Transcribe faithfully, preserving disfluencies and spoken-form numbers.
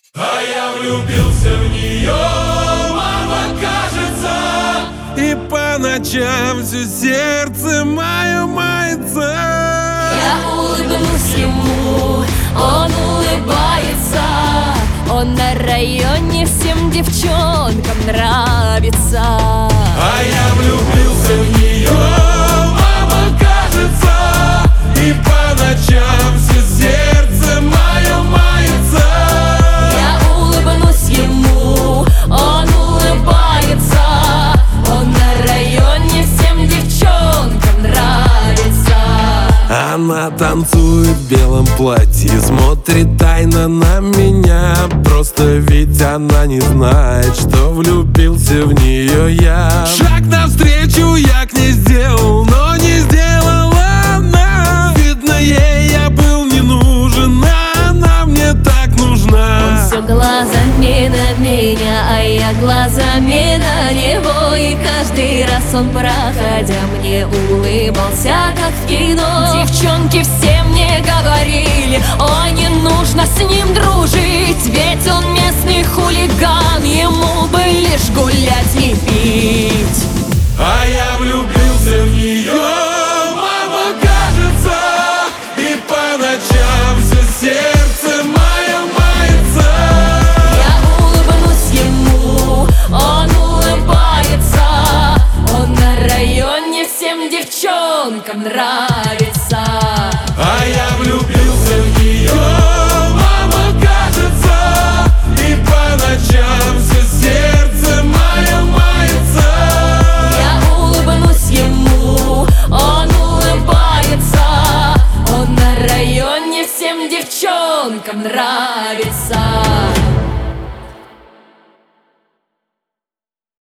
А я влюбился в нее, мама, кажется. И по ночам все сердце мое мается. Я улыбнусь ему, он улыбается. Он на районе всем девчонкам нравится. А я влюбился в нее, мама, кажется. И по ночам все сердце мое мается. Я улыбнусь ему, он улыбается. Он на районе всем девчонкам нравится. Она танцует в белом платье, смотрит тайно на меня. Просто ведь она не знает, что влюбился в нее я. Шаг навстречу я к ней сделал, но не сделала она. Видно, ей я был не нужен, а она мне так нужна. Все глазами на меня, а я глазами на него. И каждый раз он, проходя, мне улыбался, как в кино. Девчонки все мне говорили: о, не нужно с ним дружить.